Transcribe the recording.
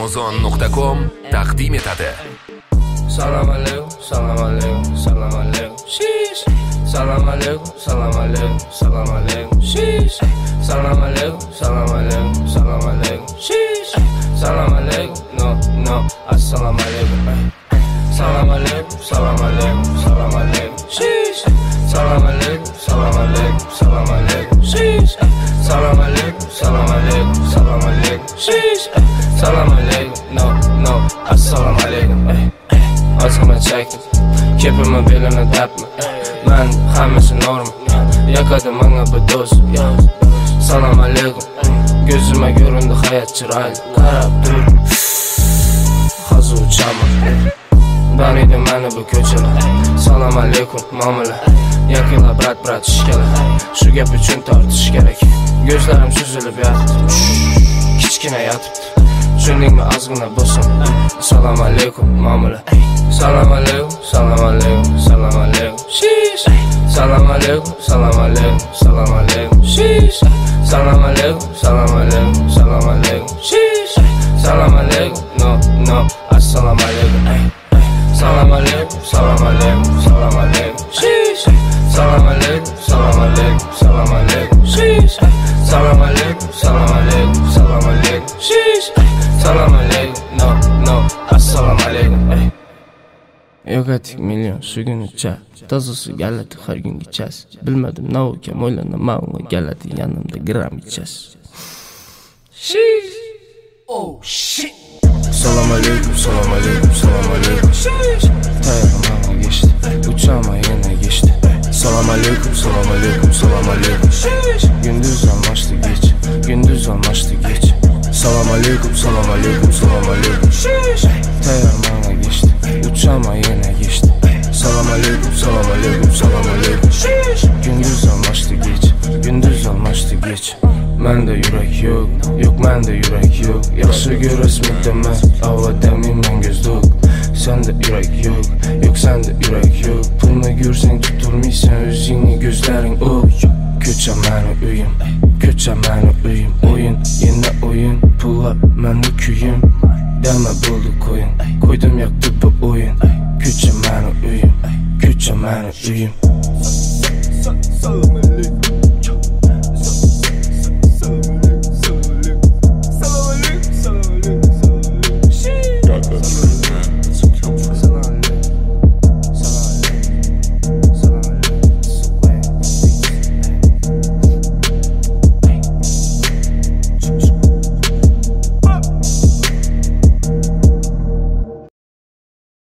Amazon.com taqdim etadi. Salam alaykum, salam alaykum, salam alaykum. Shish. Salam alaykum, salam alaykum, salam alaykum. Shish. Salam alaykum, salam alaykum, salam alaykum. Shish. Salam alaykum, no, assalamu alaykum. Salam alaykum, salam alaykum, salam alaykum. Shish. Salam alaykum, salam alaykum, salam alaykum. Shish. Salam alaykum, salam alaykum, salam alaykum. Shish. Salam alaykum, no, assalamu alaykum. Ozg'ima chekdim, kepimni belini dapmi. Men hammasi normal, yakadi menga bir do'st. Salam alaykum, ko'zimga ko'rindi hayot chiroyli. Qarab tur, hozir uchaman. Baniydi meni bu ko'chalar. Salam alaykum, mamalar. Yaqinlar brat ishkalar. Shu gap uchun tortish kerak. Ko'zlarim suzilib yotibdi, kichkina yotibdi. Tushundingmi ozgina bo'lsin. Salam alaykum, mamalar. Salam alaykum, salam alaykum, salam alaykum. Shish. Salam alaykum, salam alaykum, salam alaykum. Shish. Salam alaykum, salam alaykum, salam alaykum. Shish. Salam alaykum, no, assalamu alaykum. Salam alaykum, salam alaykum, salam alaykum. Shish. Salam alaykum, salam alaykum, salam alaykum. Shish. Salam alaykum, salam alaykum, salam alaykum. Shish. Salam alaykum, no, assalamu alaykum. Yo'qatik million shu kunicha tozasi galati har kun ichasiz. Bilmadim nima ekan, o'ylandim, men unga galati yanimda gram ichasiz. Shish. Oh shit. Salam alaykum, salam alaykum, salam alaykum. Tayyorman geçti, uçağıma yine geçti. Salam alaykum, salam alaykum, salam alaykum. Gündüz olmuştu geç, gündüz olmuştu geç. Salam alaykum, salam alaykum, salam alaykum. Tayyorman geçti, uçağıma yine geçti. Salam alaykum, salam alaykum, salam alaykum. Gündüz olmuştu geç, gündüz olmuştu geç. Mende yürek yok, mende yürek yok. Yaxşı görəsmi demə, ağladəmiyim mən gözdük. Sende yürek yok, sende yürek yok. Pulunu görsən tutulmuysan özünü gözlərin o. Köçə məni öyüm, oyun, yenə oyun. Pullar məndə küyüm, dəmə buldu koyun. Koydum yaktı bu oyun. Köçə məni öyüm.